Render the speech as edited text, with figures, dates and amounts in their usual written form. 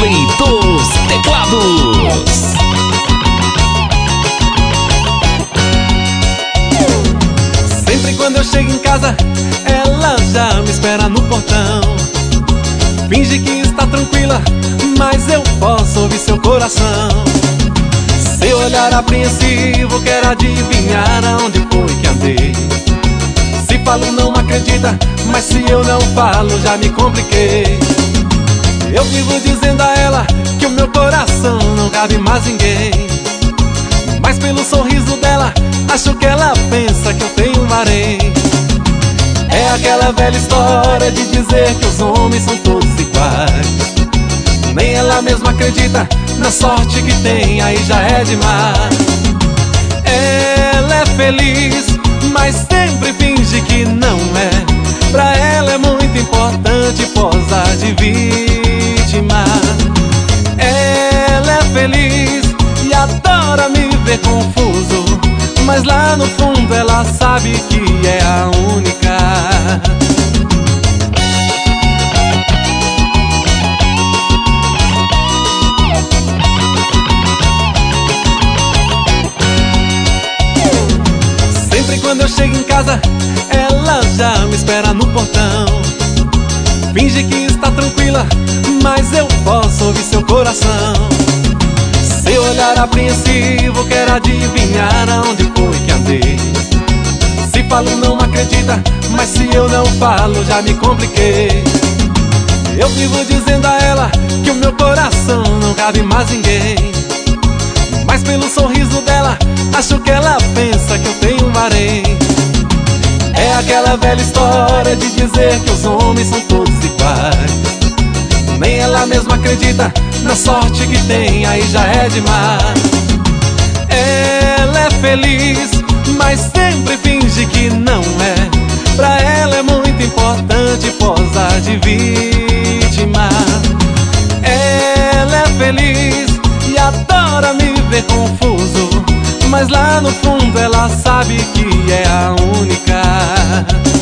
Rei dos Teclados. Sempre quando eu chego em casa, ela já me espera no portão. Finge que está tranquila, mas eu posso ouvir seu coração. Seu olhar apreensivo quer adivinhar aonde foi que andei. Se falo não acredita, mas se eu não falo já me compliquei. Eu vivo dizendo a ela que o meu coração não cabe mais ninguém, mas pelo sorriso dela acho que ela pensa que eu tenho um harém. É aquela velha história de dizer que os homens são todos iguais. Nem ela mesma acredita na sorte que tem, aí já é demais. Ela é feliz, mas sempre finge que não é. Pra ela é muito importante posar de vítima. Ela é feliz e adora me ver confuso, mas lá no fundo ela sabe que é a única. Sempre quando eu chego em casa, ela já me espera no portão. Finge que está tranquila, mas eu posso ouvir seu coração. Seu olhar apreensivo quer adivinhar aonde foi que andei. Se falo não acredita, mas se eu não falo já me compliquei. Eu vivo dizendo a ela que o meu coração não cabe mais ninguém, mas pelo sorriso dela acho que ela pensa que eu tenho um harém. É aquela velha história de dizer que os homens são todos iguais. Nem ela mesma acredita na sorte que tem, aí já é demais. Ela é feliz, mas sempre finge que não é. Pra ela é muito importante posar de vítima. Ela é feliz e adora me ver confuso, mas lá no fundo ela sabe que é a única.